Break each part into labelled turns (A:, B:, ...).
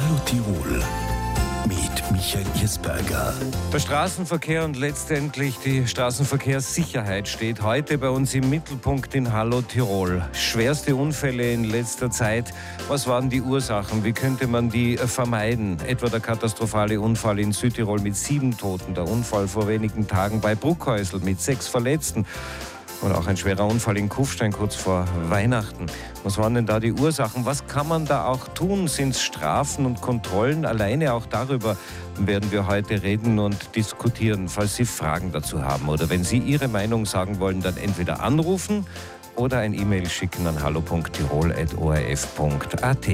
A: Hallo Tirol mit Michael Hirsberger.
B: Der Straßenverkehr und letztendlich die Straßenverkehrssicherheit steht heute bei uns im Mittelpunkt in Hallo Tirol. Schwerste Unfälle in letzter Zeit. Was waren die Ursachen? Wie könnte man die vermeiden? Etwa der katastrophale Unfall in Südtirol mit 7 Toten, der Unfall vor wenigen Tagen bei Bruckhäusl mit 6 Verletzten. Oder auch ein schwerer Unfall in Kufstein kurz vor Weihnachten. Was waren denn da die Ursachen? Was kann man da auch tun? Sind es Strafen und Kontrollen? Alleine auch darüber werden wir heute reden und diskutieren. Falls Sie Fragen dazu haben oder wenn Sie Ihre Meinung sagen wollen, dann entweder anrufen oder ein E-Mail schicken an hallo.tirol@orf.at.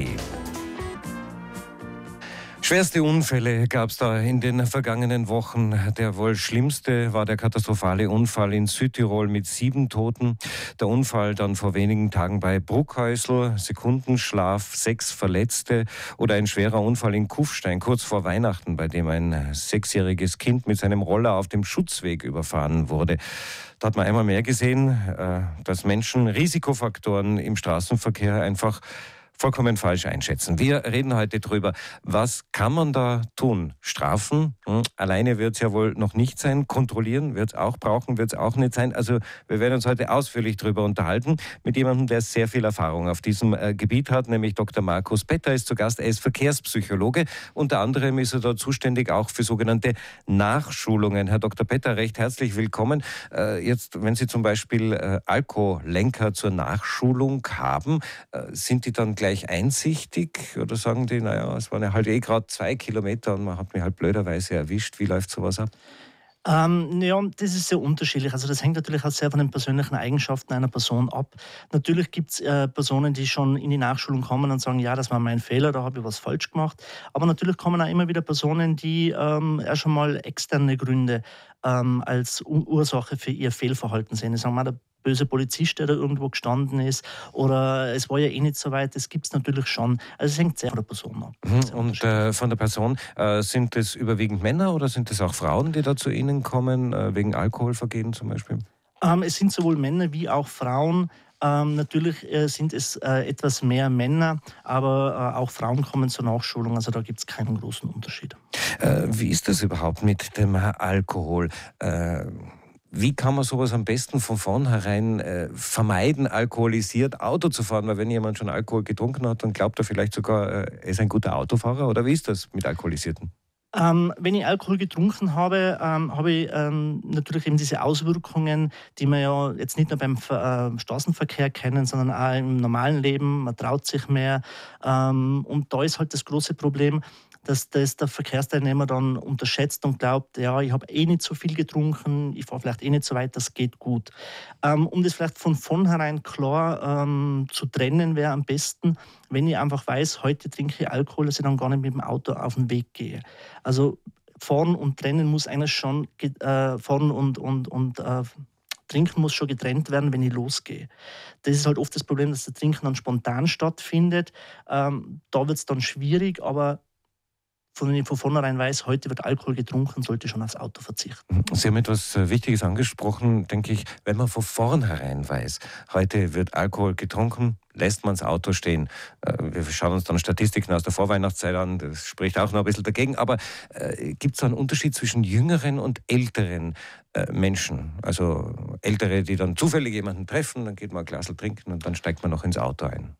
B: Schwerste Unfälle gab es da in den vergangenen Wochen. Der wohl schlimmste war der katastrophale Unfall in Südtirol mit 7 Toten. Der Unfall dann vor wenigen Tagen bei Bruckhäusl, Sekundenschlaf, 6 Verletzte. Oder ein schwerer Unfall in Kufstein kurz vor Weihnachten, bei dem ein 6-jähriges Kind mit seinem Roller auf dem Schutzweg überfahren wurde. Da hat man einmal mehr gesehen, dass Menschen Risikofaktoren im Straßenverkehr einfach vollkommen falsch einschätzen. Wir reden heute drüber, was kann man da tun? Strafen? Alleine wird es ja wohl noch nicht sein. Kontrollieren wird es auch brauchen, wird es auch nicht sein. Also wir werden uns heute ausführlich drüber unterhalten mit jemandem, der sehr viel Erfahrung auf diesem Gebiet hat, nämlich Dr. Markus Petter ist zu Gast. Er ist Verkehrspsychologe. Unter anderem ist er da zuständig auch für sogenannte Nachschulungen. Herr Dr. Petter, recht herzlich willkommen. Jetzt, wenn Sie zum Beispiel Alkoholenker zur Nachschulung haben, sind die dann gleich einsichtig oder sagen die, naja, es waren ja halt gerade 2 Kilometer und man hat mich halt blöderweise erwischt. Wie läuft sowas ab?
C: Ja, das ist sehr unterschiedlich. Also das hängt natürlich auch sehr von den persönlichen Eigenschaften einer Person ab. Natürlich gibt es Personen, die schon in die Nachschulung kommen und sagen, ja, das war mein Fehler, da habe ich was falsch gemacht. Aber natürlich kommen auch immer wieder Personen, die erst schon mal externe Gründe als Ursache für ihr Fehlverhalten sehen. Die sagen, der böse Polizist, der da irgendwo gestanden ist, oder es war ja eh nicht so weit, das gibt es natürlich schon. Also es hängt sehr von der Person ab.
B: Und von der Person, sind es überwiegend Männer oder sind es auch Frauen, die da zu Ihnen kommen, wegen Alkoholvergehen zum Beispiel?
C: Es sind sowohl Männer wie auch Frauen. Natürlich sind es etwas mehr Männer, aber auch Frauen kommen zur Nachschulung, also da gibt es keinen großen Unterschied.
B: Wie ist das überhaupt mit dem Alkohol? Wie kann man sowas am besten von vornherein vermeiden, alkoholisiert Auto zu fahren? Weil wenn jemand schon Alkohol getrunken hat, dann glaubt er vielleicht sogar, er ist ein guter Autofahrer. Oder wie ist das mit Alkoholisierten?
C: Wenn ich Alkohol getrunken habe, habe ich natürlich eben diese Auswirkungen, die wir ja jetzt nicht nur beim Straßenverkehr kennen, sondern auch im normalen Leben. Man traut sich mehr. Und da ist halt das große Problem, dass das der Verkehrsteilnehmer dann unterschätzt und glaubt, ja, ich habe eh nicht so viel getrunken, ich fahre vielleicht eh nicht so weit, das geht gut. Um das vielleicht von vornherein klar zu trennen, wäre am besten, wenn ich einfach weiß, heute trinke ich Alkohol, dass ich dann gar nicht mit dem Auto auf den Weg gehe. Also fahren und trennen muss eigentlich schon, fahren und Trinken muss schon getrennt werden, wenn ich losgehe. Das ist halt oft das Problem, dass das Trinken dann spontan stattfindet. Da wird es dann schwierig, aber wenn ich von vornherein weiß, heute wird Alkohol getrunken, sollte ich schon aufs Auto verzichten.
B: Sie haben etwas Wichtiges angesprochen, denke ich, wenn man von vornherein weiß, heute wird Alkohol getrunken, lässt man das Auto stehen. Wir schauen uns dann Statistiken aus der Vorweihnachtszeit an, das spricht auch noch ein bisschen dagegen, aber gibt es da einen Unterschied zwischen jüngeren und älteren Menschen? Also Ältere, die dann zufällig jemanden treffen, dann geht man ein Glas trinken und dann steigt man noch ins Auto ein.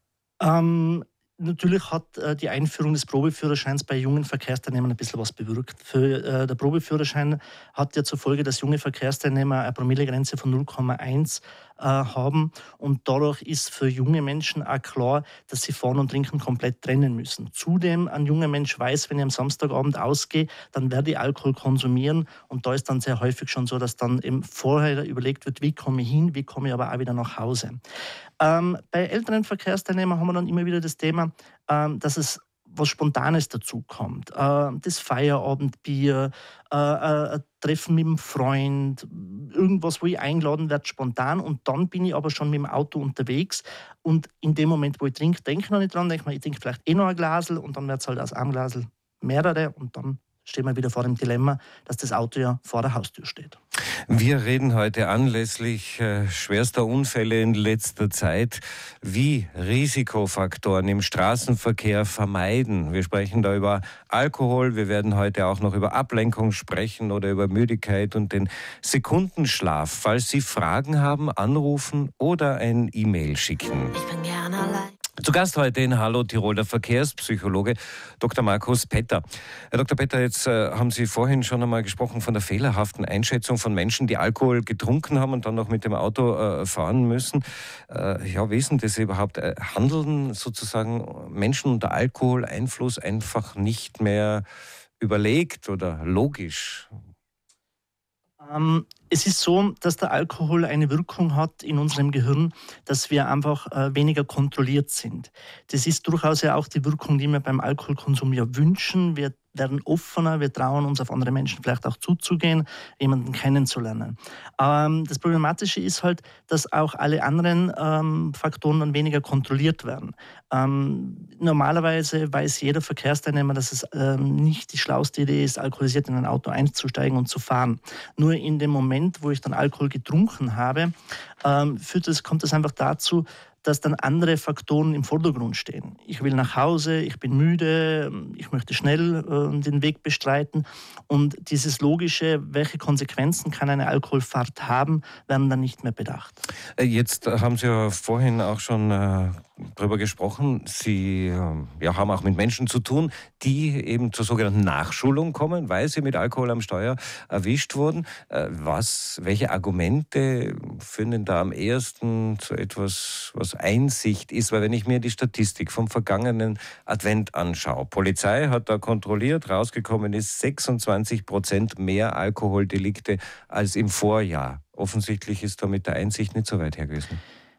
C: Natürlich hat die Einführung des Probeführerscheins bei jungen Verkehrsteilnehmern ein bisschen was bewirkt. Der Probeführerschein hat ja zur Folge, dass junge Verkehrsteilnehmer eine Promillegrenze von 0,1 haben. Und dadurch ist für junge Menschen auch klar, dass sie Fahren und Trinken komplett trennen müssen. Zudem, ein junger Mensch weiß, wenn ich am Samstagabend ausgehe, dann werde ich Alkohol konsumieren. Und da ist dann sehr häufig schon so, dass dann eben vorher überlegt wird, wie komme ich hin, wie komme ich aber auch wieder nach Hause. Bei älteren Verkehrsteilnehmern haben wir dann immer wieder das Thema, dass es was Spontanes dazu kommt. Das Feierabendbier, ein Treffen mit einem Freund, irgendwas, wo ich eingeladen werde, spontan. Und dann bin ich aber schon mit dem Auto unterwegs. Und in dem Moment, wo ich trinke, denke ich noch nicht dran, denke mir, ich trinke vielleicht eh noch ein Glasl und dann wird es halt aus einem Glasl mehrere und dann stehen wir wieder vor dem Dilemma, dass das Auto ja vor der Haustür steht.
B: Wir reden heute anlässlich schwerster Unfälle in letzter Zeit, wie Risikofaktoren im Straßenverkehr vermeiden. Wir sprechen da über Alkohol, wir werden heute auch noch über Ablenkung sprechen oder über Müdigkeit und den Sekundenschlaf. Falls Sie Fragen haben, anrufen oder ein E-Mail schicken.
D: Ich bin gern allein.
B: Zu Gast heute in Hallo Tirol der Verkehrspsychologe Dr. Markus Petter. Herr Dr. Petter, jetzt haben Sie vorhin schon einmal gesprochen von der fehlerhaften Einschätzung von Menschen, die Alkohol getrunken haben und dann noch mit dem Auto fahren müssen. Wie ist denn das überhaupt? Handeln sozusagen Menschen unter Alkoholeinfluss einfach nicht mehr überlegt oder logisch?
C: Es ist so, dass der Alkohol eine Wirkung hat in unserem Gehirn, dass wir einfach weniger kontrolliert sind. Das ist durchaus ja auch die Wirkung, die wir beim Alkoholkonsum ja wünschen. Wir werden offener, wir trauen uns auf andere Menschen vielleicht auch zuzugehen, jemanden kennenzulernen. Das Problematische ist halt, dass auch alle anderen Faktoren dann weniger kontrolliert werden. Normalerweise weiß jeder Verkehrsteilnehmer, dass es nicht die schlauste Idee ist, alkoholisiert in ein Auto einzusteigen und zu fahren. Nur in dem Moment, wo ich dann Alkohol getrunken habe, kommt es einfach dazu, dass dann andere Faktoren im Vordergrund stehen. Ich will nach Hause, ich bin müde, ich möchte schnell den Weg bestreiten. Und dieses Logische, welche Konsequenzen kann eine Alkoholfahrt haben, werden dann nicht mehr bedacht.
B: Jetzt haben Sie ja vorhin auch schon darüber gesprochen. Sie haben auch mit Menschen zu tun, die eben zur sogenannten Nachschulung kommen, weil sie mit Alkohol am Steuer erwischt wurden. Welche Argumente führen denn da am ehesten zu etwas, was Einsicht ist? Weil wenn ich mir die Statistik vom vergangenen Advent anschaue, Polizei hat da kontrolliert, rausgekommen ist 26% mehr Alkoholdelikte als im Vorjahr. Offensichtlich ist da mit der Einsicht nicht so weit her gewesen.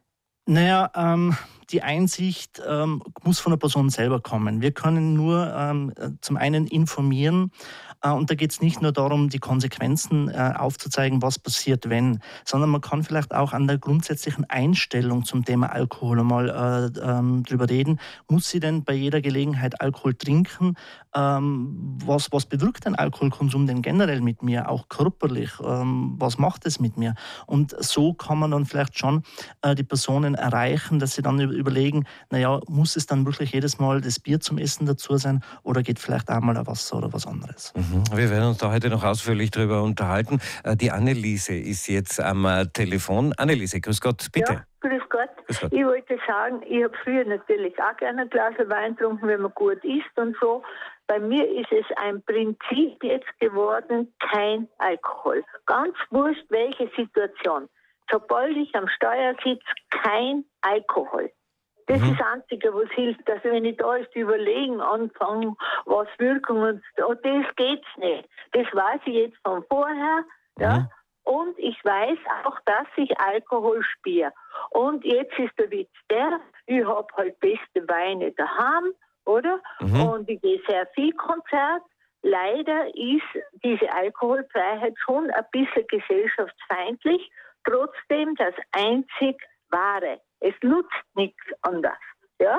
C: Die Einsicht muss von der Person selber kommen. Wir können nur zum einen informieren, und da geht es nicht nur darum, die Konsequenzen aufzuzeigen, was passiert, wenn, sondern man kann vielleicht auch an der grundsätzlichen Einstellung zum Thema Alkohol mal drüber reden. Muss sie denn bei jeder Gelegenheit Alkohol trinken? Was bewirkt ein Alkoholkonsum denn generell mit mir, auch körperlich? Was macht es mit mir? Und so kann man dann vielleicht schon die Personen erreichen, dass sie dann überlegen, muss es dann wirklich jedes Mal das Bier zum Essen dazu sein oder geht vielleicht auch mal ein Wasser oder was anderes?
B: Wir werden uns da heute noch ausführlich darüber unterhalten. Die Anneliese ist jetzt am Telefon. Anneliese, grüß Gott, bitte.
E: Ja, grüß Gott.
B: Grüß Gott.
E: Ich wollte sagen, ich habe früher natürlich auch gerne ein Glas Wein getrunken, wenn man gut isst und so. Bei mir ist es ein Prinzip jetzt geworden, kein Alkohol. Ganz wurscht, welche Situation. Sobald ich am Steuer sitze, kein Alkohol. Das ist das Einzige, was hilft, dass wenn ich da ist, überlegen anfangen, was Wirkungen und das geht's nicht. Das weiß ich jetzt von vorher, ja. Und ich weiß auch, dass ich Alkohol spüre. Und jetzt ist der Witz ich habe halt beste Weine daheim, oder? Und ich gehe sehr viel Konzert. Leider ist diese Alkoholfreiheit schon ein bisschen gesellschaftsfeindlich. Trotzdem das einzig Wahre. Es nutzt nichts anderes. Ja?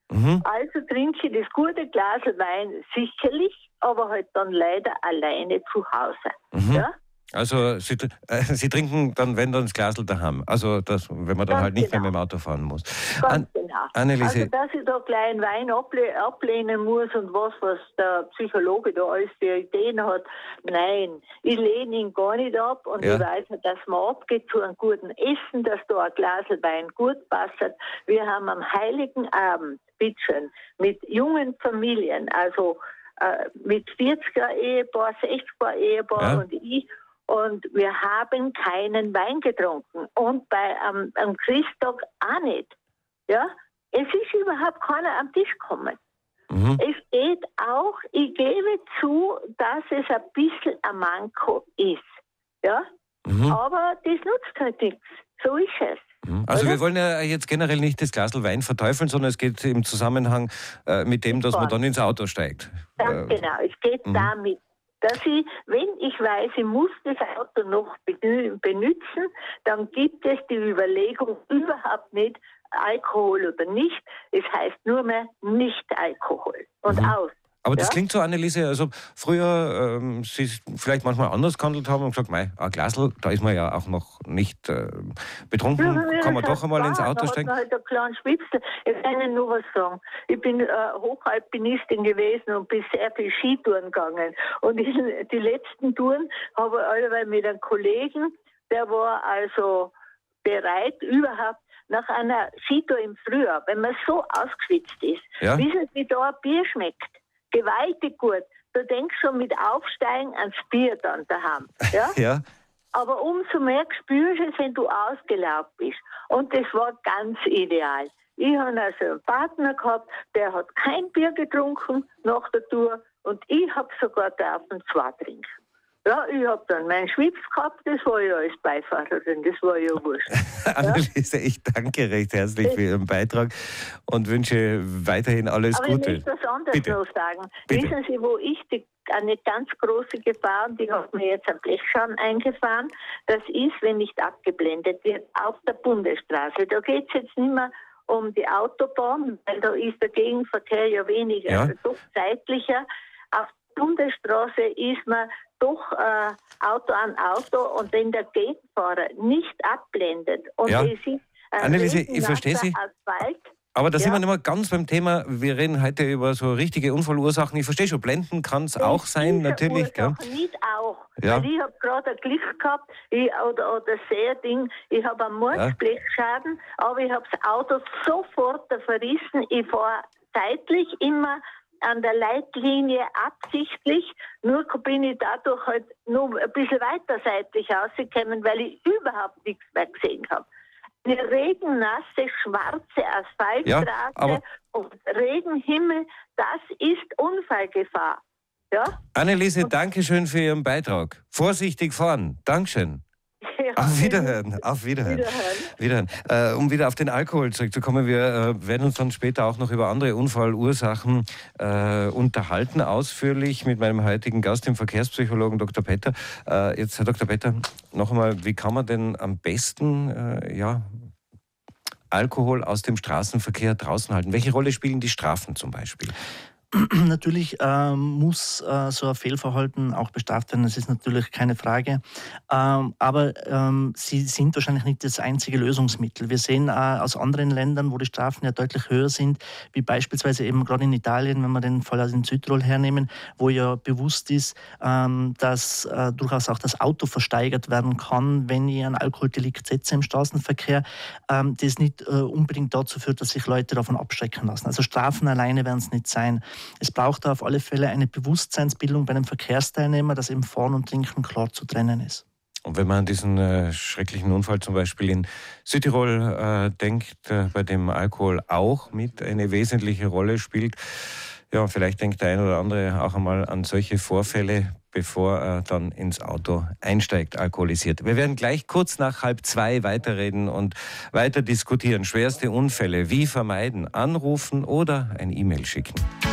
E: Also trinke ich das gute Glas Wein sicherlich, aber halt dann leider alleine zu Hause. Ja?
B: Also Sie trinken dann, wenn dann das Glasl daheim. Also wenn man dann halt nicht mehr mit dem Auto fahren muss.
E: Ganz genau.
B: Anneliese.
E: Also dass ich da gleich einen Wein ablehnen muss und was der Psychologe da alles für Ideen hat, nein, ich lehne ihn gar nicht ab und ich weiß, dass man abgeht zu einem guten Essen, dass da ein Glas Wein gut passt. Wir haben am Heiligen Abend, bitteschön, mit jungen Familien, also mit 40er-Ehepaar, 60er-Ehepaar und ich. Und wir haben keinen Wein getrunken. Und am Christtag auch nicht. Ja? Es ist überhaupt keiner am Tisch gekommen. Es geht auch, ich gebe zu, dass es ein bisschen ein Manko ist. Ja? Aber das nutzt halt nichts. So ist es.
B: Also wir wollen ja jetzt generell nicht das Glas Wein verteufeln, sondern es geht im Zusammenhang mit dem, dass man dann ins Auto steigt.
E: Ganz genau, es geht damit, dass ich, wenn ich weiß, ich muss das Auto noch benutzen, dann gibt es die Überlegung überhaupt nicht, Alkohol oder nicht. Es heißt nur mehr nicht Alkohol und aus.
B: Aber das
E: Ja?
B: klingt so, Anneliese, also früher Sie vielleicht manchmal anders gehandelt haben und gesagt, mei, ein Glasl, da ist man ja auch noch nicht betrunken, kann man doch einmal ins Auto steigen.
E: Da hat man halt einen kleinen Schwipsel. Ich kann Ihnen nur was sagen. Ich bin Hochalpinistin gewesen und bin sehr viel Skitouren gegangen. Und die letzten Touren habe ich alle mit einem Kollegen, der war also bereit, überhaupt nach einer Skitour im Frühjahr, wenn man so ausgeschwitzt ist, wissen Sie, wie da ein Bier schmeckt? Gewaltig gut. Du denkst schon mit Aufsteigen ans Bier dann daheim. Ja?
B: Ja.
E: Aber umso mehr spürst du es, wenn du ausgelaugt bist. Und das war ganz ideal. Ich habe also einen Partner gehabt, der hat kein Bier getrunken nach der Tour und ich habe sogar dürfen 2 trinken. Ja, ich habe dann meinen Schwips gehabt, das war ja als Beifahrerin, das war ja wurscht.
B: Anneliese, ich danke recht herzlich für Ihren Beitrag und wünsche weiterhin alles Gute.
E: Aber ich möchte was anderes noch sagen.
B: Bitte.
E: Wissen Sie, wo ich eine ganz große Gefahr, und die hat mir jetzt am Blechschaden eingefahren, das ist, wenn nicht abgeblendet wird, auf der Bundesstraße. Da geht es jetzt nicht mehr um die Autobahn, weil da ist der Gegenverkehr ja weniger, doch zeitlicher. Auf der Bundesstraße ist man doch Auto an Auto und wenn der Gegenfahrer nicht abblendet und es ist
B: Anneliese, ich verstehe Sie.
E: Asphalt,
B: Aber da sind wir nicht mehr ganz beim Thema. Wir reden heute über so richtige Unfallursachen. Ich verstehe schon, blenden kann es auch sein, natürlich. Gell?
E: Nicht auch.
B: Ja.
E: Weil ich habe gerade ein Glück gehabt, oder sehr Ding, ich habe einen Mordsblechschaden, aber ich habe das Auto sofort verrissen. Ich fahre zeitlich immer an der Leitlinie absichtlich, nur bin ich dadurch halt nur ein bisschen weiter seitlich rausgekommen, weil ich überhaupt nichts mehr gesehen habe. Eine regennasse, schwarze Asphaltstraße und Regenhimmel, das ist Unfallgefahr. Ja?
B: Anneliese, danke schön für Ihren Beitrag. Vorsichtig fahren. Dankeschön.
E: Ja.
B: Auf Wiederhören. Auf Wiederhören. Um wieder auf den Alkohol zurückzukommen, wir werden uns dann später auch noch über andere Unfallursachen unterhalten, ausführlich mit meinem heutigen Gast, dem Verkehrspsychologen Dr. Petter. Jetzt, Herr Dr. Petter, noch einmal, wie kann man denn am besten Alkohol aus dem Straßenverkehr draußen halten? Welche Rolle spielen die Strafen zum Beispiel?
C: Natürlich muss so ein Fehlverhalten auch bestraft werden, das ist natürlich keine Frage. Aber sie sind wahrscheinlich nicht das einzige Lösungsmittel. Wir sehen aus anderen Ländern, wo die Strafen ja deutlich höher sind, wie beispielsweise eben gerade in Italien, wenn wir den Fall aus dem Südtirol hernehmen, wo ja bewusst ist, dass durchaus auch das Auto versteigert werden kann, wenn ich ein Alkoholdelikt setze im Straßenverkehr, das nicht unbedingt dazu führt, dass sich Leute davon abschrecken lassen. Also Strafen alleine werden es nicht sein. Es braucht da auf alle Fälle eine Bewusstseinsbildung bei einem Verkehrsteilnehmer, dass eben Fahren und Trinken klar zu trennen ist.
B: Und wenn man an diesen schrecklichen Unfall zum Beispiel in Südtirol denkt, bei dem Alkohol auch mit eine wesentliche Rolle spielt, ja, vielleicht denkt der ein oder andere auch einmal an solche Vorfälle, bevor er dann ins Auto einsteigt, alkoholisiert. Wir werden gleich kurz nach 1:30 weiterreden und weiter diskutieren. Schwerste Unfälle, wie vermeiden, anrufen oder ein E-Mail schicken.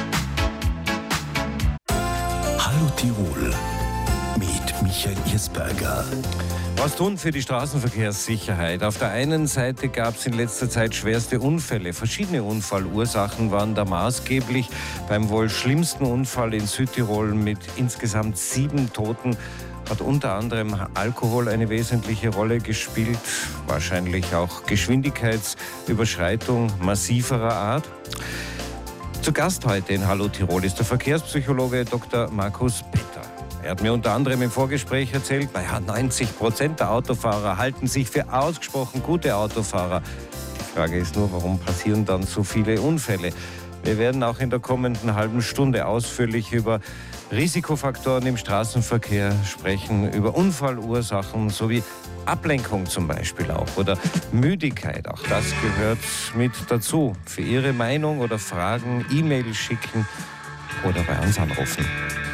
A: Hallo Tirol mit Michael Hirsberger.
B: Was tun für die Straßenverkehrssicherheit? Auf der einen Seite gab es in letzter Zeit schwerste Unfälle. Verschiedene Unfallursachen waren da maßgeblich. Beim wohl schlimmsten Unfall in Südtirol mit insgesamt 7 Toten hat unter anderem Alkohol eine wesentliche Rolle gespielt. Wahrscheinlich auch Geschwindigkeitsüberschreitung massiverer Art. Zu Gast heute in Hallo Tirol ist der Verkehrspsychologe Dr. Markus Petter. Er hat mir unter anderem im Vorgespräch erzählt, 90% der Autofahrer halten sich für ausgesprochen gute Autofahrer. Die Frage ist nur, warum passieren dann so viele Unfälle? Wir werden auch in der kommenden halben Stunde ausführlich über Risikofaktoren im Straßenverkehr sprechen, über Unfallursachen sowie Ablenkung zum Beispiel auch oder Müdigkeit. Auch das gehört mit dazu. Für Ihre Meinung oder Fragen E-Mail schicken oder bei uns anrufen.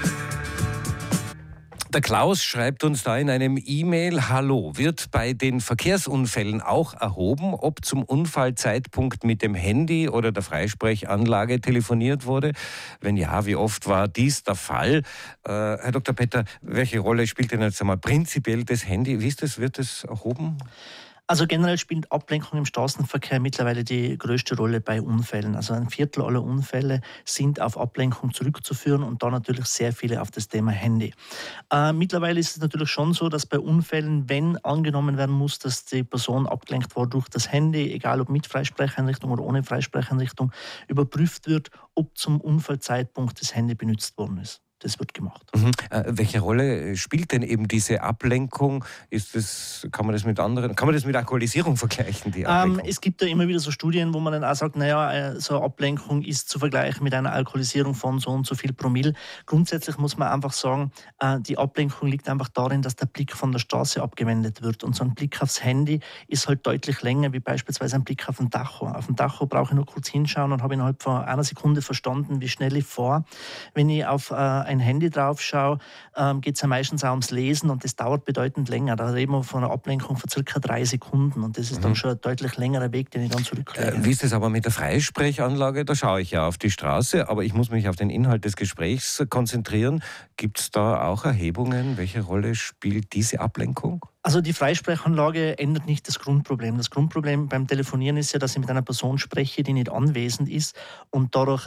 B: Der Klaus schreibt uns da in einem E-Mail: Hallo, wird bei den Verkehrsunfällen auch erhoben, ob zum Unfallzeitpunkt mit dem Handy oder der Freisprechanlage telefoniert wurde? Wenn ja, wie oft war dies der Fall? Herr Dr. Petter, welche Rolle spielt denn jetzt einmal prinzipiell das Handy? Wie ist das? Wird das erhoben?
C: Also generell spielt Ablenkung im Straßenverkehr mittlerweile die größte Rolle bei Unfällen. Also ein Viertel aller Unfälle sind auf Ablenkung zurückzuführen und da natürlich sehr viele auf das Thema Handy. Mittlerweile ist es natürlich schon so, dass bei Unfällen, wenn angenommen werden muss, dass die Person abgelenkt war durch das Handy, egal ob mit Freisprecheinrichtung oder ohne Freisprecheinrichtung, überprüft wird, ob zum Unfallzeitpunkt das Handy benutzt worden ist. Das wird gemacht.
B: Welche Rolle spielt denn eben diese Ablenkung? Kann man das mit Alkoholisierung vergleichen, die Ablenkung?
C: Es gibt ja immer wieder so Studien, wo man dann auch sagt, so eine Ablenkung ist zu vergleichen mit einer Alkoholisierung von so und so viel Promille. Grundsätzlich muss man einfach sagen, die Ablenkung liegt einfach darin, dass der Blick von der Straße abgewendet wird. Und so ein Blick aufs Handy ist halt deutlich länger, wie beispielsweise ein Blick auf den Tacho. Auf den Tacho brauche ich nur kurz hinschauen und habe innerhalb von einer Sekunde verstanden, wie schnell ich fahre. Wenn ich auf ein Handy drauf schaue, geht es ja meistens auch ums Lesen und das dauert bedeutend länger. Da reden wir von einer Ablenkung von ca. 3 Sekunden und das ist dann schon ein deutlich längerer Weg, den ich dann zurücklege.
B: Wie ist das aber mit der Freisprechanlage? Da schaue ich ja auf die Straße, aber ich muss mich auf den Inhalt des Gesprächs konzentrieren. Gibt es da auch Erhebungen? Welche Rolle spielt diese Ablenkung?
C: Also die Freisprechanlage ändert nicht das Grundproblem. Das Grundproblem beim Telefonieren ist ja, dass ich mit einer Person spreche, die nicht anwesend ist und dadurch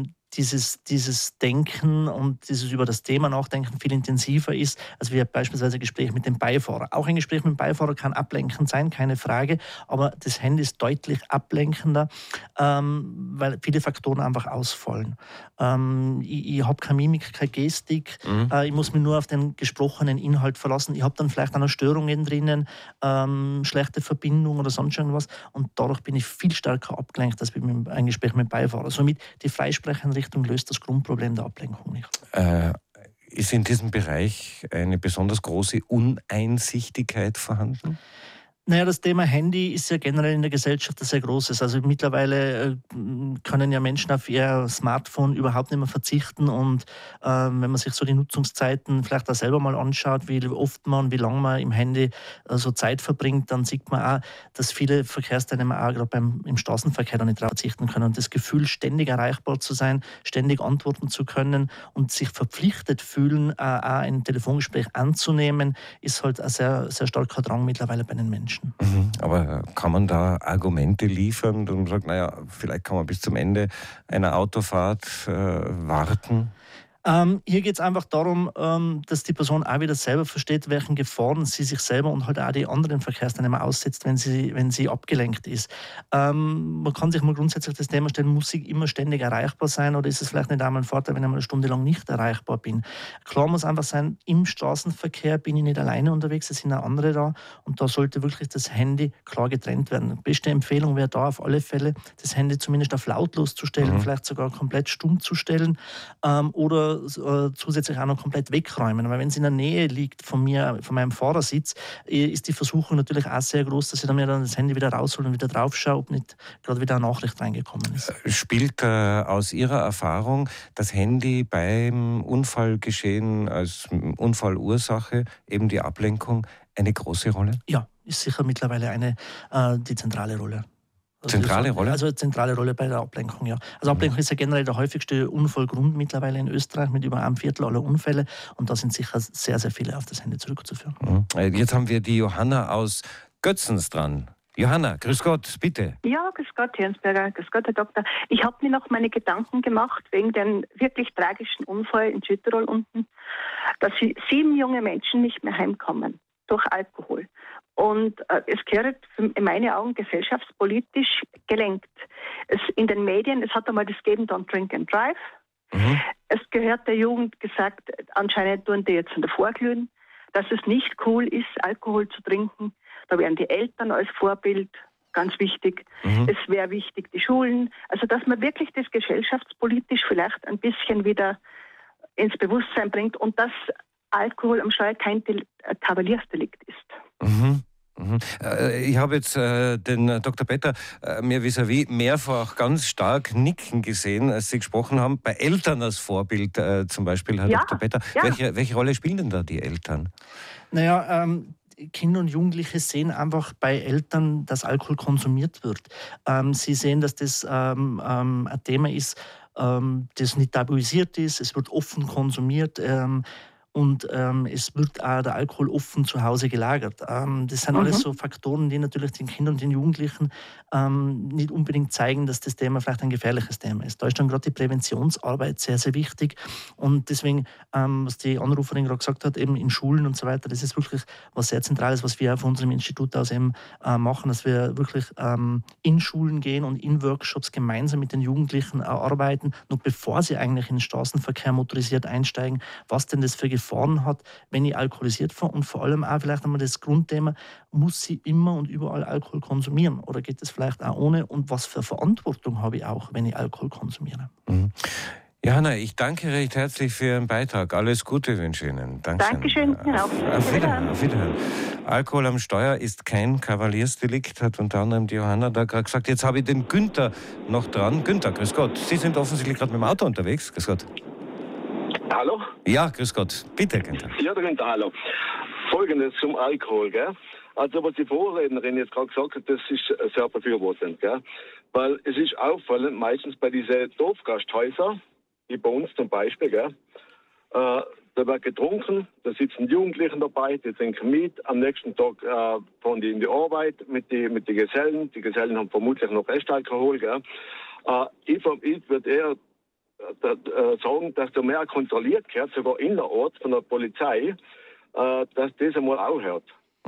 C: dieses Denken und dieses über das Thema nachdenken viel intensiver ist, als wie beispielsweise ein Gespräch mit dem Beifahrer. Auch ein Gespräch mit dem Beifahrer kann ablenkend sein, keine Frage, aber das Handy ist deutlich ablenkender, weil viele Faktoren einfach ausfallen. Ich habe keine Mimik, keine Gestik, ich muss mich nur auf den gesprochenen Inhalt verlassen. Ich habe dann vielleicht auch noch Störungen drinnen, schlechte Verbindung oder sonst irgendwas und dadurch bin ich viel stärker abgelenkt als bei einem Gespräch mit dem Beifahrer. Somit die Freisprecheinrichtung löst das Grundproblem der Ablenkung nicht.
B: Ist in diesem Bereich eine besonders große Uneinsichtigkeit vorhanden?
C: Naja, das Thema Handy ist ja generell in der Gesellschaft ein sehr großes. Also mittlerweile können ja Menschen auf ihr Smartphone überhaupt nicht mehr verzichten. Und wenn man sich so die Nutzungszeiten vielleicht auch selber mal anschaut, wie oft man, wie lange man im Handy so Zeit verbringt, dann sieht man auch, dass viele Verkehrsteilnehmer auch gerade im Straßenverkehr da nicht drauf verzichten können. Und das Gefühl, ständig erreichbar zu sein, ständig antworten zu können und sich verpflichtet fühlen, auch ein Telefongespräch anzunehmen, ist halt ein sehr, sehr starker Drang mittlerweile bei den Menschen.
B: Aber kann man da Argumente liefern und man sagt, vielleicht kann man bis zum Ende einer Autofahrt warten?
C: Hier geht es einfach darum, dass die Person auch wieder selber versteht, welchen Gefahren sie sich selber und halt auch die anderen Verkehrsteilnehmer aussetzt, wenn sie abgelenkt ist. Man kann sich mal grundsätzlich das Thema stellen, muss ich immer ständig erreichbar sein oder ist es vielleicht nicht einmal ein Vorteil, wenn ich mal eine Stunde lang nicht erreichbar bin? Klar muss einfach sein, im Straßenverkehr bin ich nicht alleine unterwegs, es sind auch andere da und da sollte wirklich das Handy klar getrennt werden. Beste Empfehlung wäre da auf alle Fälle, das Handy zumindest auf lautlos zu stellen, vielleicht sogar komplett stumm zu stellen oder zusätzlich auch noch komplett wegräumen. Weil wenn es in der Nähe liegt von meinem Fahrersitz, ist die Versuchung natürlich auch sehr groß, dass ich dann das Handy wieder raushole und wieder drauf schaue, ob nicht gerade wieder eine Nachricht reingekommen ist.
B: Spielt aus Ihrer Erfahrung das Handy beim Unfallgeschehen als Unfallursache, eben die Ablenkung, eine große Rolle?
C: Ja, ist sicher mittlerweile die zentrale Rolle.
B: Zentrale Rolle?
C: Also zentrale Rolle bei der Ablenkung, ja. Also Ablenkung ist ja generell der häufigste Unfallgrund mittlerweile in Österreich mit über einem Viertel aller Unfälle und da sind sicher sehr, sehr viele auf das Handy zurückzuführen.
B: Jetzt haben wir die Johanna aus Götzens dran. Johanna, grüß Gott, bitte.
D: Ja, grüß Gott, Herr Jensberger, grüß Gott, Herr Doktor. Ich habe mir noch meine Gedanken gemacht wegen dem wirklich tragischen Unfall in Südtirol unten, dass 7 junge Menschen nicht mehr heimkommen durch Alkohol. Und es gehört in meinen Augen gesellschaftspolitisch gelenkt. In den Medien, es hat einmal das gegeben, Don't Drink and Drive. Es gehört der Jugend gesagt, anscheinend tun die jetzt davor glühen, dass es nicht cool ist, Alkohol zu trinken. Da wären die Eltern als Vorbild ganz wichtig. Es wäre wichtig, die Schulen. Also dass man wirklich das gesellschaftspolitisch vielleicht ein bisschen wieder ins Bewusstsein bringt und dass Alkohol am Steuer kein Kavaliersdelikt ist.
B: Ich habe jetzt den Dr. Petter mir vis-à-vis mehrfach ganz stark nicken gesehen, als Sie gesprochen haben. Bei Eltern als Vorbild zum Beispiel, Herr Dr. Petter. Ja. Welche Rolle spielen denn da die Eltern?
C: Naja, Kinder und Jugendliche sehen einfach bei Eltern, dass Alkohol konsumiert wird. Sie sehen, dass das ein Thema ist, das nicht tabuisiert ist. Es wird offen konsumiert. und es wird auch der Alkohol offen zu Hause gelagert. Das sind alles so Faktoren, die natürlich den Kindern und den Jugendlichen nicht unbedingt zeigen, dass das Thema vielleicht ein gefährliches Thema ist. Da ist dann gerade die Präventionsarbeit sehr, sehr wichtig. Und deswegen, was die Anruferin gerade gesagt hat, eben in Schulen und so weiter, das ist wirklich was sehr Zentrales, was wir auch von unserem Institut aus eben machen, dass wir wirklich in Schulen gehen und in Workshops gemeinsam mit den Jugendlichen arbeiten, noch bevor sie eigentlich in den Straßenverkehr motorisiert einsteigen, was denn das für Gefahren hat, wenn ich alkoholisiert fahre und vor allem auch vielleicht einmal das Grundthema, muss sie immer und überall Alkohol konsumieren oder geht es vielleicht auch ohne und was für Verantwortung habe ich auch, wenn ich Alkohol konsumiere.
B: Johanna, ich danke recht herzlich für Ihren Beitrag. Alles Gute wünsche ich Ihnen.
D: Dankeschön.
B: Auf Wiederhören. Alkohol am Steuer ist kein Kavaliersdelikt, hat unter anderem die Johanna da gerade gesagt. Jetzt habe ich den Günther noch dran. Günther, grüß Gott. Sie sind offensichtlich gerade mit dem Auto unterwegs. Grüß Gott.
F: Hallo?
B: Ja, grüß Gott. Bitte, Günther.
F: Ja, der Günther, hallo. Folgendes zum Alkohol, gell? Also, was die Vorrednerin jetzt gerade gesagt hat, das ist sehr befürwortend, gell? Weil es ist auffallend, meistens bei diesen Dorfgasthäusern, wie bei uns zum Beispiel, gell? Da wird getrunken, da sitzen Jugendliche dabei, die trinken mit. Am nächsten Tag fahren die in die Arbeit mit den Gesellen. Die Gesellen haben vermutlich noch Restalkohol, gell? Ich würde eher sagen, dass da mehr kontrolliert wird, sogar innerorts von der Polizei, dass das einmal aufhört.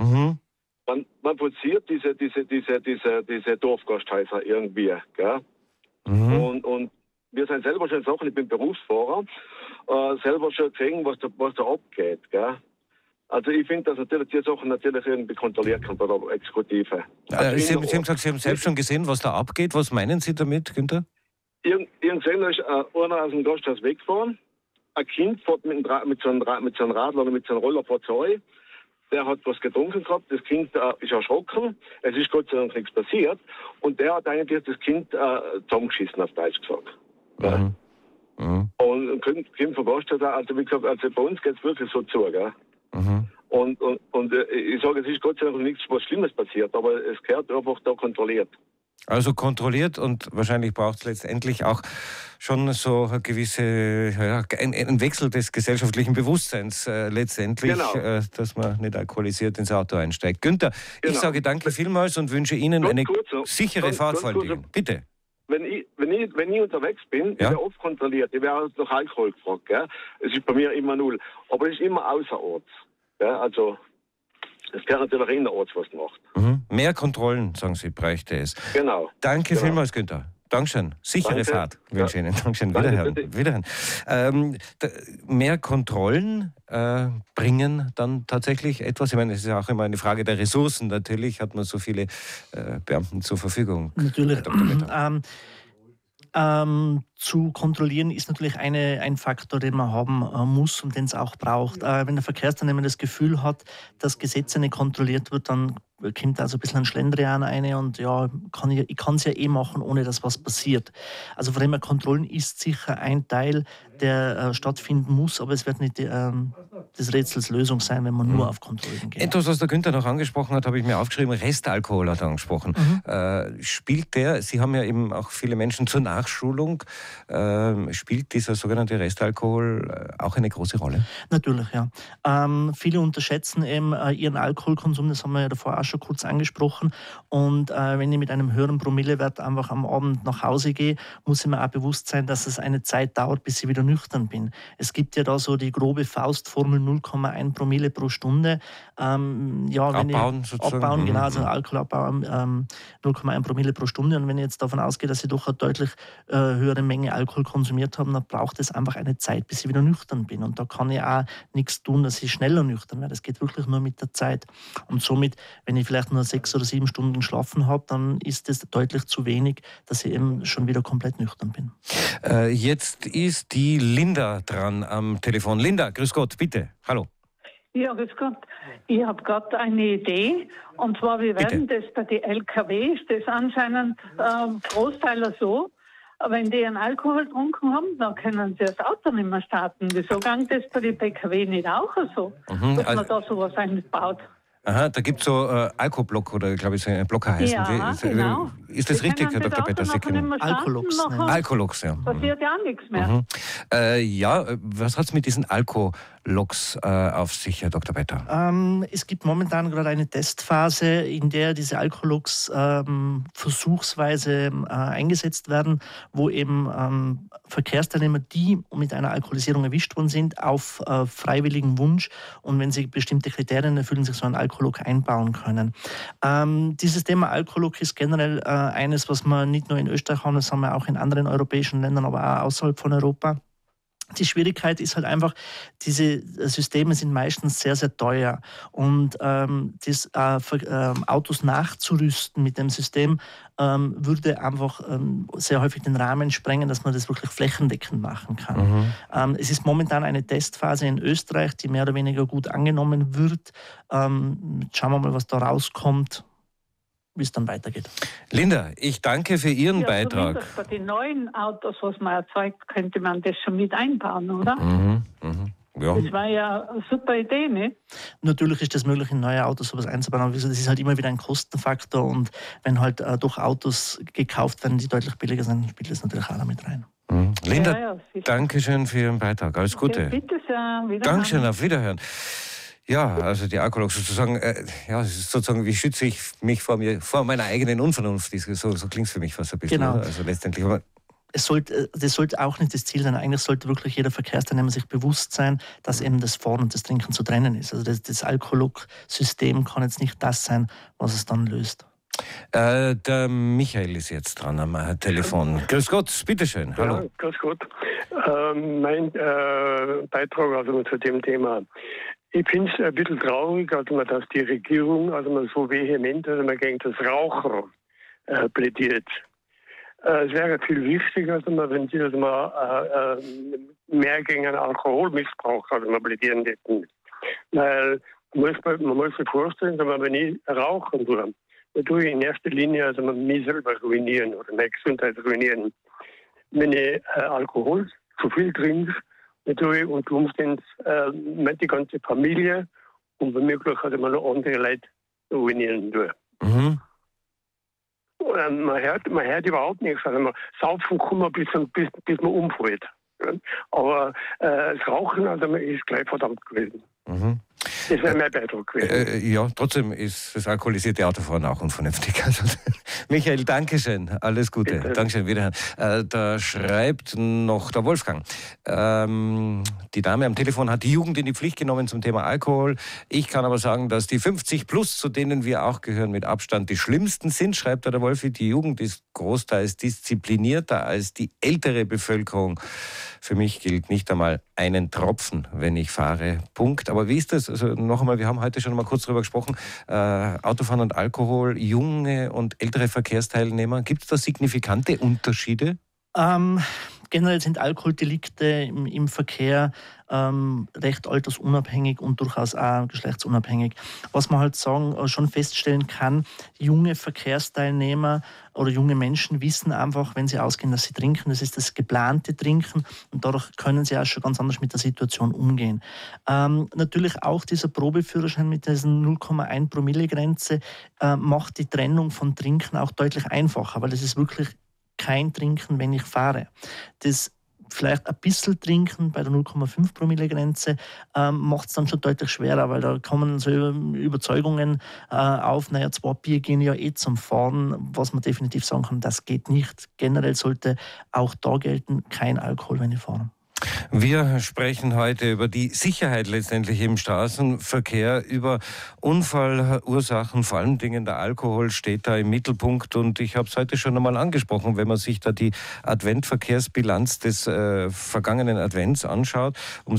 F: Man forciert diese Dorfgasthäuser irgendwie, gell? Und wir sind selber schon Sachen, ich bin Berufsfahrer, selber schon gesehen, was da abgeht, gell? Also ich finde, dass natürlich die Sachen natürlich irgendwie kontrolliert werden bei der Exekutive.
B: Sie haben gesagt, Sie haben selbst schon gesehen, was da abgeht. Was meinen Sie damit, Günther?
F: Irgendwann ist einer aus dem Gasthaus weggefahren. Ein Kind fährt mit so einem Radler oder mit so einem Roller vor zwei. Der hat was getrunken gehabt. Das Kind ist erschrocken. Es ist Gott sei Dank nichts passiert. Und der hat eigentlich das Kind zusammengeschissen, auf Deutsch gesagt. Ja. Und Kind vom Gasthaus, also wie gesagt, also bei uns geht es wirklich so zu. Gell? Und ich sage, es ist Gott sei Dank nichts was Schlimmes passiert, aber es gehört einfach da kontrolliert.
B: Also kontrolliert und wahrscheinlich braucht es letztendlich auch schon so eine gewisse, ein Wechsel des gesellschaftlichen Bewusstseins letztendlich, genau. Dass man nicht alkoholisiert ins Auto einsteigt. Günther, ich sage danke vielmals und wünsche Ihnen eine sichere Fahrt vor allen Dingen. Bitte.
F: Wenn ich unterwegs bin, ich werde oft kontrolliert, ich werde nach Alkohol gefragt. Gell? Es ist bei mir immer 0. Aber es ist immer außerorts. Gell? Also es kann natürlich auch innerorts was macht.
B: Mehr Kontrollen, sagen Sie, bräuchte es.
F: Genau.
B: Danke vielmals, Günther. Dankeschön. Sichere Fahrt wünsche ich Ihnen. Dankeschön. Wiederhören. Mehr Kontrollen bringen dann tatsächlich etwas. Ich meine, es ist ja auch immer eine Frage der Ressourcen. Natürlich hat man so viele Beamten zur Verfügung.
C: Natürlich. Zu kontrollieren ist natürlich ein Faktor, den man haben muss und den es auch braucht. Wenn der Verkehrsteilnehmer das Gefühl hat, dass Gesetze nicht kontrolliert wird, dann kommt da so ein bisschen ein Schlendrian rein und ja, ich kann es ja machen, ohne dass was passiert. Also von dem her, Kontrollen ist sicher ein Teil, der stattfinden muss, aber es wird nicht des Rätsels Lösung sein, wenn man nur auf Kontrollen geht.
B: Etwas, was der Günther noch angesprochen hat, habe ich mir aufgeschrieben, Restalkohol hat er angesprochen. Spielt der, Sie haben ja eben auch viele Menschen zur Nachschulung, spielt dieser sogenannte Restalkohol auch eine große Rolle?
C: Natürlich, ja. Viele unterschätzen eben ihren Alkoholkonsum, das haben wir ja davor auch schon kurz angesprochen. Und wenn ich mit einem höheren Promillewert einfach am Abend nach Hause gehe, muss ich mir auch bewusst sein, dass es eine Zeit dauert, bis ich wieder nüchtern bin. Es gibt ja da so die grobe Faustformel 0,1 Promille pro Stunde.
B: Abbauen sozusagen.
C: Abbauen, genau, also Alkoholabbau 0,1 Promille pro Stunde. Und wenn ich jetzt davon ausgehe, dass ich doch eine deutlich höhere Menge Alkohol konsumiert habe, dann braucht es einfach eine Zeit, bis ich wieder nüchtern bin. Und da kann ich auch nichts tun, dass ich schneller nüchtern werde. Das geht wirklich nur mit der Zeit. Und somit, wenn ich vielleicht nur 6 oder 7 Stunden geschlafen habe, dann ist es deutlich zu wenig, dass ich eben schon wieder komplett nüchtern bin.
B: Jetzt ist die Linda dran am Telefon. Linda, grüß Gott, bitte. Hallo.
G: Ja, grüß Gott. Ich habe gerade eine Idee. Und zwar, wir werden das bei den LKWs, das anscheinend Großteiler so, wenn die einen Alkohol getrunken haben, dann können sie das Auto nicht mehr starten. Wieso geht das bei den PKW nicht auch so? Dass man da sowas einbaut?
B: Aha, da gibt es so Alkoblock oder glaube ich so eine Blocker heißen.
G: Ja, genau.
B: Ist das richtig, Herr Dr. Peter?
C: Alkolox.
B: Alkolox, ja.
G: Passiert ja auch nichts mehr.
B: Ja, was hat es mit diesen Loks auf sich, Herr Dr. Petter?
C: Es gibt momentan gerade eine Testphase, in der diese Alkoloks versuchsweise eingesetzt werden, wo eben Verkehrsteilnehmer, die mit einer Alkoholisierung erwischt worden sind, auf freiwilligen Wunsch und wenn sie bestimmte Kriterien erfüllen, sich so einen Alkolog einbauen können. Dieses Thema Alkolog ist generell eines, was wir nicht nur in Österreich haben, das haben wir auch in anderen europäischen Ländern, aber auch außerhalb von Europa. Die Schwierigkeit ist halt einfach, diese Systeme sind meistens sehr, sehr teuer und Autos nachzurüsten mit dem System würde einfach sehr häufig den Rahmen sprengen, dass man das wirklich flächendeckend machen kann. Es ist momentan eine Testphase in Österreich, die mehr oder weniger gut angenommen wird. Schauen wir mal, was da rauskommt, wie es dann weitergeht.
B: Linda, ich danke für Ihren Beitrag.
G: Für die neuen Autos, was man erzeugt, könnte man das schon mit einbauen, oder?
B: Ja.
G: Das war ja eine super Idee, ne?
C: Natürlich ist es möglich, in neue Autos sowas einzubauen, aber das ist halt immer wieder ein Kostenfaktor und wenn halt doch Autos gekauft werden, die deutlich billiger sind, spielt das natürlich auch damit rein.
B: Linda, danke schön für Ihren Beitrag. Alles Gute.
G: Okay, bitte sehr.
B: Dankeschön, auf Wiederhören. Ja, also die Alkologs sozusagen, es ist sozusagen, wie schütze ich mich vor meiner eigenen Unvernunft? So klingt es für mich fast ein bisschen.
C: Genau.
B: Oder? Also letztendlich.
C: Das sollte auch nicht das Ziel sein. Eigentlich sollte wirklich jeder Verkehrsteilnehmer sich bewusst sein, dass eben das Fahren und das Trinken zu trennen ist. Also das Alkolog-System kann jetzt nicht das sein, was es dann löst.
B: Der Michael ist jetzt dran am Telefon. Grüß Gott, bitteschön. Hallo.
H: Ja, grüß Gott. Mein Beitrag also zu dem Thema. Ich finde es ein bisschen traurig, also dass die Regierung so vehement gegen das Rauchen plädiert. Es wäre viel wichtiger, wenn sie mehr gegen einen Alkoholmissbrauch plädieren hätten. Weil man muss sich vorstellen, wenn ich rauchen tue, dann tue ich in erster Linie mich selber ruinieren oder meine Gesundheit ruinieren. Wenn ich Alkohol zu viel trinke, natürlich unter Umständen die ganze Familie und womöglich noch andere Leute ruinieren tue. Man hört überhaupt nichts. Also saufen kann man bis man umfällt. Aber das Rauchen ist gleich verdammt gewesen. Das wäre mein Beitrag gewesen.
B: Ja, trotzdem ist das alkoholisierte Autofahren auch unvernünftig. Also, Michael, Dankeschön. Alles Gute. Bitte. Dankeschön, wiederhören. Da schreibt noch der Wolfgang. Die Dame am Telefon hat die Jugend in die Pflicht genommen zum Thema Alkohol. Ich kann aber sagen, dass die 50 plus, zu denen wir auch gehören, mit Abstand die schlimmsten sind, schreibt der Wolfi. Die Jugend ist großteils disziplinierter als die ältere Bevölkerung. Für mich gilt nicht einmal einen Tropfen, wenn ich fahre. Punkt. Aber wie ist das? Also noch einmal, wir haben heute schon mal kurz darüber gesprochen. Autofahren und Alkohol, junge und ältere Verkehrsteilnehmer. Gibt es da signifikante Unterschiede?
C: Generell sind Alkoholdelikte im Verkehr recht altersunabhängig und durchaus auch geschlechtsunabhängig. Was man halt schon feststellen kann, junge Verkehrsteilnehmer oder junge Menschen wissen einfach, wenn sie ausgehen, dass sie trinken, das ist das geplante Trinken und dadurch können sie auch schon ganz anders mit der Situation umgehen. Natürlich auch dieser Probeführerschein mit diesen 0,1 Promille-Grenze macht die Trennung von Trinken auch deutlich einfacher, weil das ist wirklich kein Trinken, wenn ich fahre. Das vielleicht ein bisschen trinken bei der 0,5 Promille-Grenze macht es dann schon deutlich schwerer, weil da kommen so Überzeugungen auf, 2 Bier gehen ja zum Fahren, was man definitiv sagen kann, das geht nicht. Generell sollte auch da gelten, kein Alkohol, wenn ich fahre.
B: Wir sprechen heute über die Sicherheit letztendlich im Straßenverkehr, über Unfallursachen, vor allen Dingen der Alkohol steht da im Mittelpunkt und ich habe es heute schon einmal angesprochen, wenn man sich da die Adventverkehrsbilanz des vergangenen Advents anschaut, um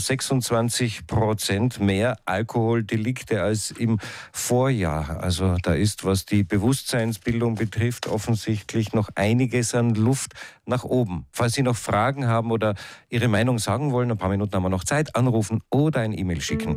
B: 26% mehr Alkoholdelikte als im Vorjahr. Also da ist, was die Bewusstseinsbildung betrifft, offensichtlich noch einiges an Luft nach oben. Falls Sie noch Fragen haben oder Ihre Meinung sagen wollen, ein paar Minuten haben wir noch Zeit, anrufen oder ein E-Mail schicken.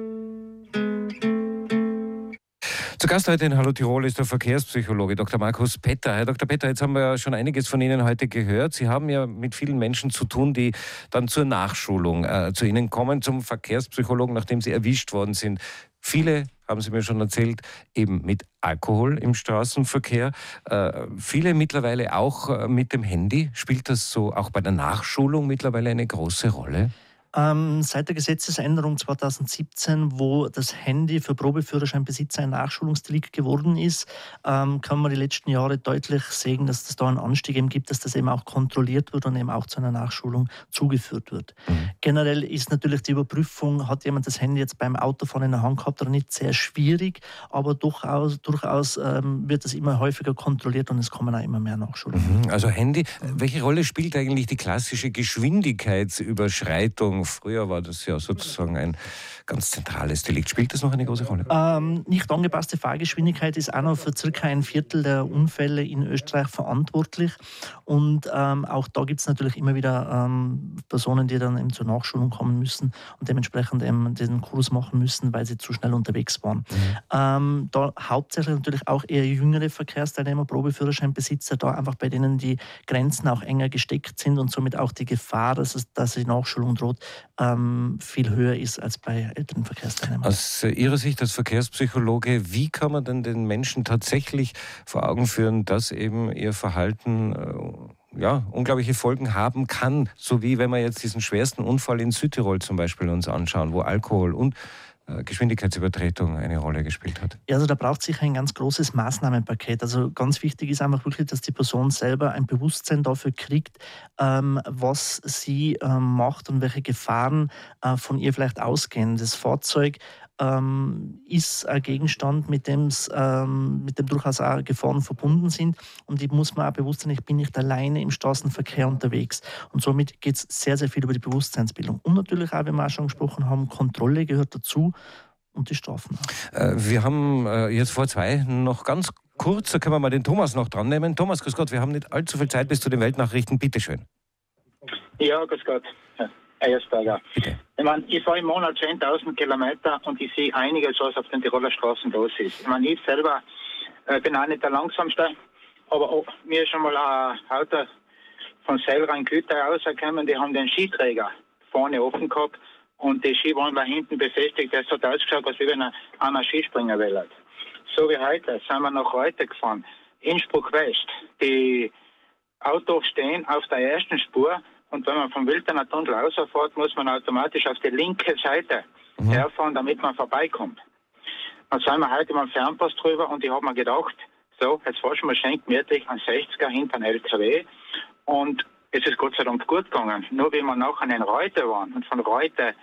B: Zu Gast heute in Hallo Tirol ist der Verkehrspsychologe Dr. Markus Petter. Herr Dr. Petter, jetzt haben wir ja schon einiges von Ihnen heute gehört. Sie haben ja mit vielen Menschen zu tun, die dann zur Nachschulung zu Ihnen kommen, zum Verkehrspsychologen, nachdem sie erwischt worden sind. Viele, haben Sie mir schon erzählt, eben mit Alkohol im Straßenverkehr. Viele mittlerweile auch mit dem Handy. Spielt das so auch bei der Nachschulung mittlerweile eine große Rolle?
C: Seit der Gesetzesänderung 2017, wo das Handy für Probeführerscheinbesitzer ein Nachschulungsdelikt geworden ist, kann man die letzten Jahre deutlich sehen, dass es da einen Anstieg eben gibt, dass das eben auch kontrolliert wird und eben auch zu einer Nachschulung zugeführt wird. Generell ist natürlich die Überprüfung, hat jemand das Handy jetzt beim Autofahren in der Hand gehabt oder nicht, sehr schwierig, aber durchaus wird das immer häufiger kontrolliert und es kommen auch immer mehr Nachschulungen.
B: Also Handy, welche Rolle spielt eigentlich die klassische Geschwindigkeitsüberschreitung? Früher war das ja sozusagen ein ganz zentrales Delikt. Spielt das noch eine große Rolle?
C: Nicht angepasste Fahrgeschwindigkeit ist auch noch für ca. 1/4 der Unfälle in Österreich verantwortlich. Und auch da gibt es natürlich immer wieder Personen, die dann eben zur Nachschulung kommen müssen und dementsprechend eben den Kurs machen müssen, weil sie zu schnell unterwegs waren. Da hauptsächlich natürlich auch eher jüngere Verkehrsteilnehmer, Probeführerscheinbesitzer, da einfach bei denen die Grenzen auch enger gesteckt sind und somit auch die Gefahr, dass die Nachschulung droht, viel höher ist als bei älteren Verkehrsteilnehmern.
B: Aus Ihrer Sicht als Verkehrspsychologe, wie kann man denn den Menschen tatsächlich vor Augen führen, dass eben ihr Verhalten unglaubliche Folgen haben kann, so wie wenn wir jetzt diesen schwersten Unfall in Südtirol zum Beispiel uns anschauen, wo Alkohol und Geschwindigkeitsübertretung eine Rolle gespielt hat?
C: Ja, also da braucht sich ein ganz großes Maßnahmenpaket. Also ganz wichtig ist einfach wirklich, dass die Person selber ein Bewusstsein dafür kriegt, was sie macht und welche Gefahren von ihr vielleicht ausgehen. Das Fahrzeug ist ein Gegenstand, mit dem durchaus auch Gefahren verbunden sind. Und die muss man auch bewusst sein, ich bin nicht alleine im Straßenverkehr unterwegs. Und somit geht es sehr, sehr viel über die Bewusstseinsbildung. Und natürlich auch, wie wir auch schon gesprochen haben, Kontrolle gehört dazu und die Strafen auch.
B: Wir haben jetzt vor 2 noch ganz kurz, da können wir mal den Thomas noch dran nehmen. Thomas, grüß Gott, wir haben nicht allzu viel Zeit bis zu den Weltnachrichten. Bitte schön.
I: Ja, grüß Gott. Eiersberger. Ich meine, ich fahre im Monat 10.000 Kilometer und ich sehe einiges, was auf den Tiroler Straßen los ist. Ich meine, ich selber bin auch nicht der Langsamste, aber mir ist schon mal ein Auto von Seilrhein-Güter rausgekommen, die haben den Skiträger vorne offen gehabt und die Ski waren da hinten befestigt. Das hat ausgeschaut, als wenn einer Skispringer will. So wie heute sind wir nach Reute gefahren, Innsbruck West. Die Autos stehen auf der ersten Spur. Und wenn man vom Wildener Tunnel rausfährt, muss man automatisch auf die linke Seite herfahren, damit man vorbeikommt. Dann sind wir heute mal am Fernpass drüber und ich habe mir gedacht, so, jetzt fahrst du mal schön gemütlich an 60er hinter einen LKW und es ist Gott sei Dank gut gegangen. Nur wie wir nachher in Reute waren und von Reute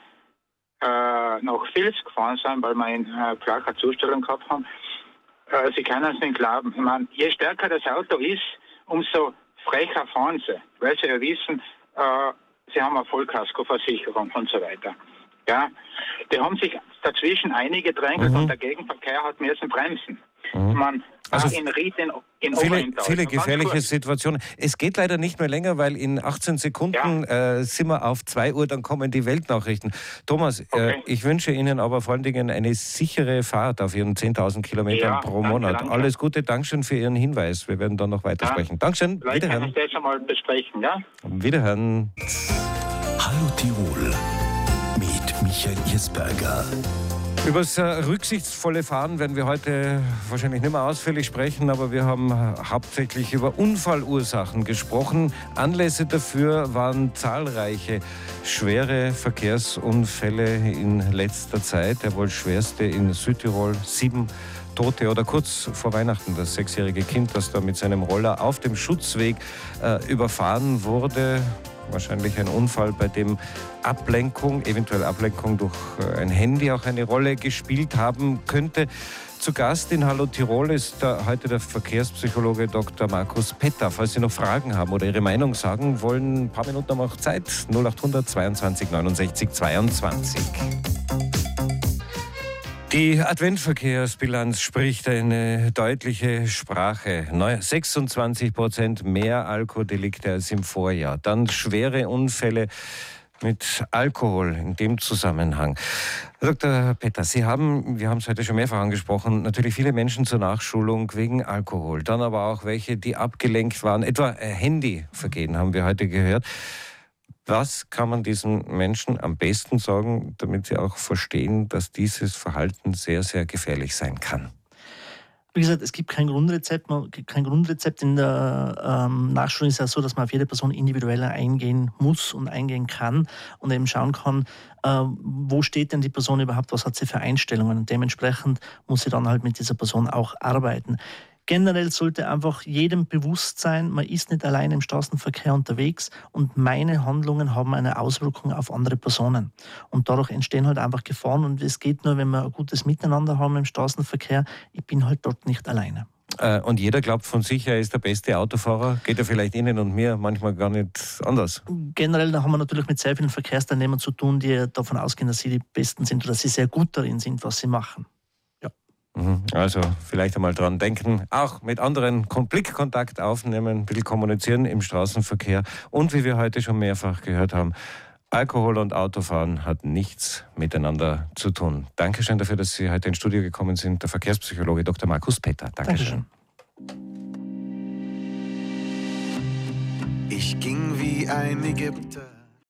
I: nach Vils gefahren sind, weil wir eine flache Zustellung gehabt haben, Sie können es nicht glauben. Ich meine, je stärker das Auto ist, umso frecher fahren sie, weil sie ja wissen, sie haben eine Vollkaskoversicherung und so weiter. Ja, die haben sich dazwischen eingedrängt und der Gegenverkehr hat müssen bremsen. Also in Ried in
B: viele gefährliche Situationen. Es geht leider nicht mehr länger, weil in 18 Sekunden sind wir auf 2 Uhr, dann kommen die Weltnachrichten. Thomas, ich wünsche Ihnen aber vor allen Dingen eine sichere Fahrt auf Ihren 10.000 Kilometern pro Monat. Danke. Alles Gute, Dankeschön für Ihren Hinweis. Wir werden dann noch weitersprechen. Dankeschön,
I: vielleicht wiederhören. Kann ich das einmal besprechen, ja?
B: Wiederhören.
A: Hallo Tirol mit Michael Eiersberger.
B: Über das rücksichtsvolle Fahren werden wir heute wahrscheinlich nicht mehr ausführlich sprechen, aber wir haben hauptsächlich über Unfallursachen gesprochen. Anlässe dafür waren zahlreiche schwere Verkehrsunfälle in letzter Zeit. Der wohl schwerste in Südtirol, 7 Tote oder kurz vor Weihnachten das 6-jährige Kind, das da mit seinem Roller auf dem Schutzweg überfahren wurde. Wahrscheinlich ein Unfall, bei dem eventuell Ablenkung durch ein Handy auch eine Rolle gespielt haben könnte. Zu Gast in Hallo Tirol ist heute der Verkehrspsychologe Dr. Markus Petter. Falls Sie noch Fragen haben oder Ihre Meinung sagen wollen, ein paar Minuten haben wir noch Zeit. 0800 22 69 22. Die Adventverkehrsbilanz spricht eine deutliche Sprache. 26% mehr Alkoholdelikte als im Vorjahr. Dann schwere Unfälle mit Alkohol in dem Zusammenhang. Herr Dr. Petter, wir haben es heute schon mehrfach angesprochen, natürlich viele Menschen zur Nachschulung wegen Alkohol. Dann aber auch welche, die abgelenkt waren. Etwa Handyvergehen haben wir heute gehört. Was kann man diesen Menschen am besten sagen, damit sie auch verstehen, dass dieses Verhalten sehr, sehr gefährlich sein kann?
C: Wie gesagt, es gibt kein Grundrezept. In der Nachschulung ist es ja so, dass man auf jede Person individuell eingehen muss und eingehen kann und eben schauen kann, wo steht denn die Person überhaupt, was hat sie für Einstellungen, und dementsprechend muss sie dann halt mit dieser Person auch arbeiten. Generell sollte einfach jedem bewusst sein, man ist nicht allein im Straßenverkehr unterwegs und meine Handlungen haben eine Auswirkung auf andere Personen. Und dadurch entstehen halt einfach Gefahren und es geht nur, wenn wir ein gutes Miteinander haben im Straßenverkehr. Ich bin halt dort nicht alleine.
B: Und jeder glaubt von sich, er ist der beste Autofahrer. Geht ja vielleicht Ihnen und mir manchmal gar nicht anders.
C: Generell da haben wir natürlich mit sehr vielen Verkehrsteilnehmern zu tun, die davon ausgehen, dass sie die Besten sind oder dass sie sehr gut darin sind, was sie machen.
B: Also vielleicht einmal dran denken, auch mit anderen Blickkontakt aufnehmen, ein bisschen kommunizieren im Straßenverkehr. Und wie wir heute schon mehrfach gehört haben, Alkohol und Autofahren hat nichts miteinander zu tun. Dankeschön dafür, dass Sie heute ins Studio gekommen sind. Der Verkehrspsychologe Dr. Markus Peter. Dankeschön.
A: Ich ging wie ein Ägypter.